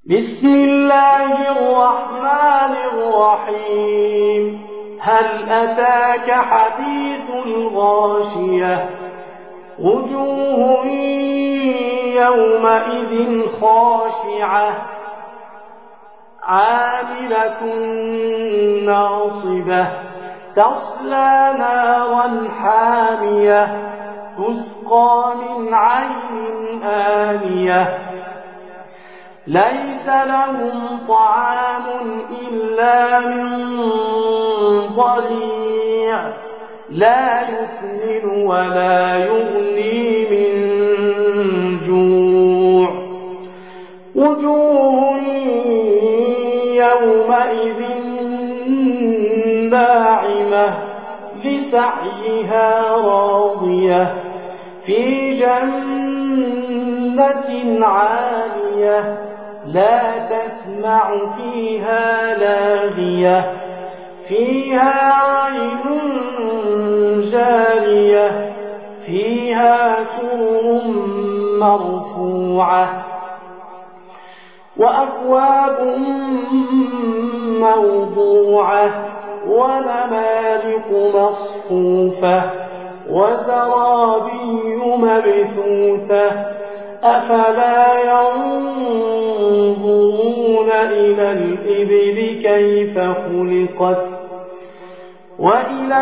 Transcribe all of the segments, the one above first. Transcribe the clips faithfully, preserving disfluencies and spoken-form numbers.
بسم الله الرحمن الرحيم. هل أتاك حديث الغاشية؟ وجوه يومئذ خاشعة عاملة ناصبة تصلى نارا حامية تسقى من عين آنية ليس لهم طعام إلا من ضريع لا يسمن ولا يغني من جوع. وجوه يومئذ ناعمة لسعيها راضية في جنة عالية لا تسمع فيها لاغية فيها عين جارية فيها سرر مرفوعة وأكواب موضوعة ونمارق مصفوفة وزرابي مبثوثة أفلا ينظرون إلى الإبل كيف خلقت وإلى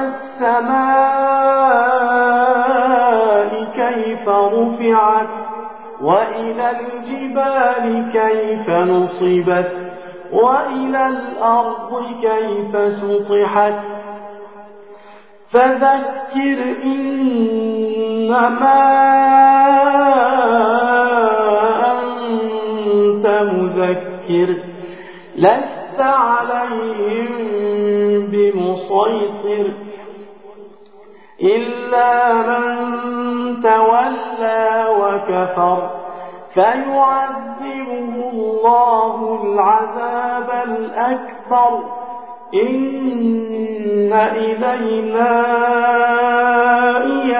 السماء كيف رفعت وإلى الجبال كيف نصبت وإلى الأرض كيف سطحت فذكر إنما أنت مذكر لست عليهم بمسيطر إلا من تولى وكفر فيعذبه الله العذاب الأكبر إن إلينا